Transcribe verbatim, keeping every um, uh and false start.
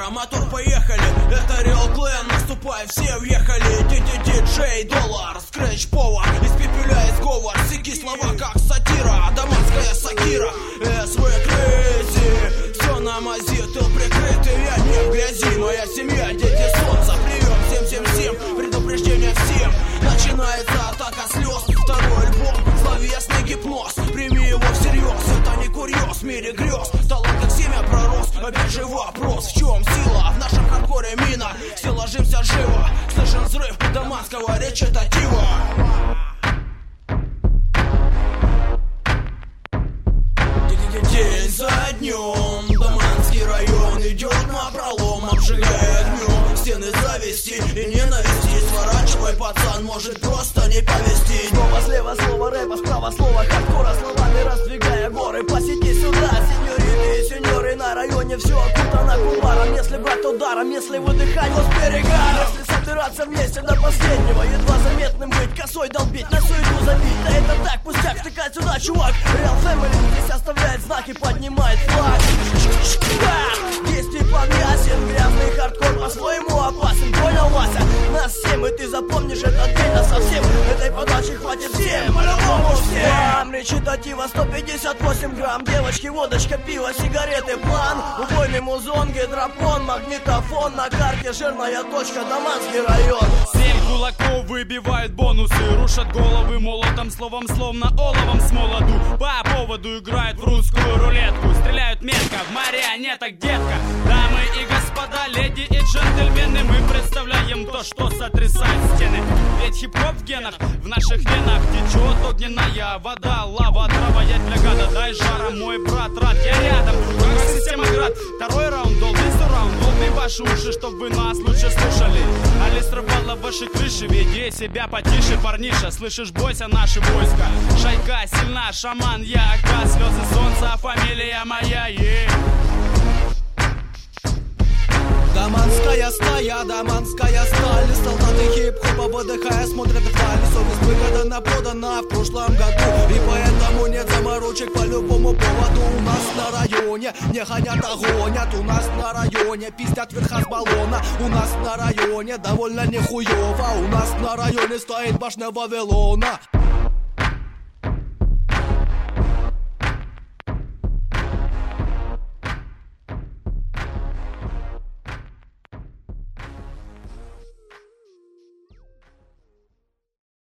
Сатира, мотор, поехали. Это Real Clan, наступай, все въехали. Ди-ди-ди-джей, доллар, скретч, повар, испепеляет сговор. Сики слова, как сатира, даманская сакира. эс вэ Crazy, все на мази, тыл прикрытый, я не в грязи. Моя семья, дети солнца, прием всем-всем-всем, предупреждение всем. Начинается атака слез, второй альбом, словесный гипноз. Прими его всерьез, это не курьез, в мире грез. Талант как семя пророс, опять же вопрос, в чем сила? В нашем хардкоре мина, все ложимся живо. Слышен взрыв даманского речитатива. День за днем Даманский район идет напролом, обжигает огнем стены зависти и ненависти. Сворачивай, пацан, может просто не повезти. Снова слева слово рэпа, справа слово хардкора, словами раздвигая горы. Посети сюда, сеньориты и сеньоры, на районе все окутано кумаром. Если брать, то даром, если выдыхать, вот с берега. Если собираться вместе до последнего, едва заметным быть, косой долбить, на суету забить. Да это так, пустяк, втыкать сюда, чувак. Real Family здесь оставляет знаки, поднимает флаг. Действий план ясен, грязный хардкор по-своему опасен. Понял, Вася? Нас семь, и ты запомнишь этот день насовсем. Этой подачи хватит всем, по-любому всем. Речитатива сто пятьдесят восемь грамм, девочки, водочка, пиво, сигареты, план. Убойный музон, гидропон, магнитофон. На карте жирная точка, Даманский район. Семь кулаков выбивают бонусы, рушат головы молотом, словом, словно оловом с молоду. По поводу играют в русскую рулетку, стреляют метко в марионеток, детка. Дамы и господа, леди и джентльмены, мы представляем то, что сотрясает стены. Ведь хип-хоп в генах, в наших венах течет огненная вода, лава, трава, я для гада. Дай жара, мой брат, рад, я рядом, как система град. Второй раунд, долгий сураунд, долгий ваши уши, чтоб вы нас лучше слушали. Али срывала ваши крыши, веди себя потише, парниша. Слышишь, бойся, наши войска. Шайка сильна, шаман, я ока, слезы солнца, фамилия моя, е. Даманская стая, даманская сталь. Солдаты хип-хопа, выдыхая, смотрят вдаль. Совесть выгодана, продана в прошлом году, и поэтому нет заморочек по любому поводу. У нас на районе не гонят, а гонят. У нас на районе пиздят верха с баллона. У нас на районе довольно нехуево. У нас на районе стоит башня Вавилона.